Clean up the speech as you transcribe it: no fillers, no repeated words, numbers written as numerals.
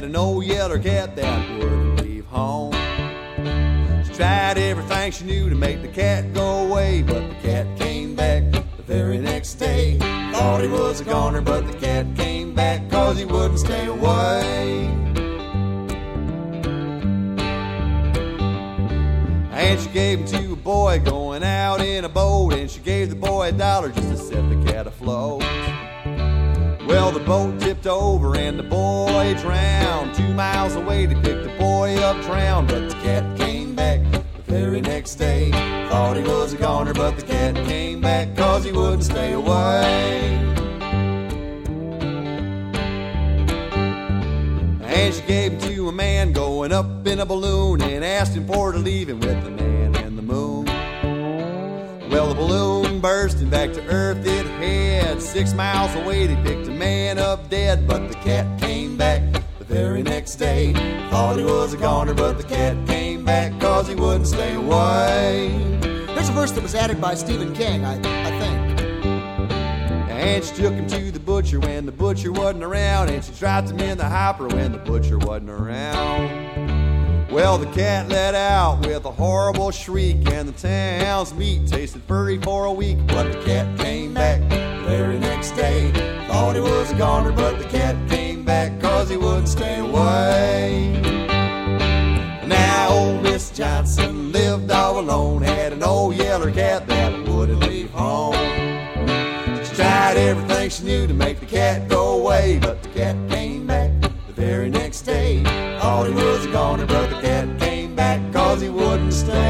an old yeller cat that wouldn't leave home. She tried everything she knew to make the cat go away, but the cat came back the very next day. Thought he was a goner, but the cat came back 'cause he wouldn't stay away. And she gave him to a boy going out in a boat, and she gave the boy $1 just to set the cat afloat. Well, the boat tipped over and the boy drowned. 2 miles away they picked the boy up drowned, but the cat came back the very next day. Thought he was a goner, but the cat came back 'cause he wouldn't stay away. And she gave him to a man going up in a balloon, and asked him for to leave him with the man and the moon. Well, the balloon burst and back to earth it had. 6 miles away they picked a man up dead, but the cat came back the very next day. Thought he was a goner, but the cat came back 'cause he wouldn't stay away. There's a verse that was added by Stephen King, I think. And she took him to the butcher when the butcher wasn't around, and she dropped him in the hopper when the butcher wasn't around. Well, the cat let out with a horrible shriek, and the town's meat tasted furry for a week, but the cat came back the very next day. Thought he was a goner, but the cat came back 'cause he wouldn't stay away. Now old Miss Johnson lived all alone, had an old yeller cat that wouldn't leave home. Tried everything she knew to make the cat go away, but the cat came back the very next day. Thought he was a goner, but the cat came back 'cause he wouldn't stay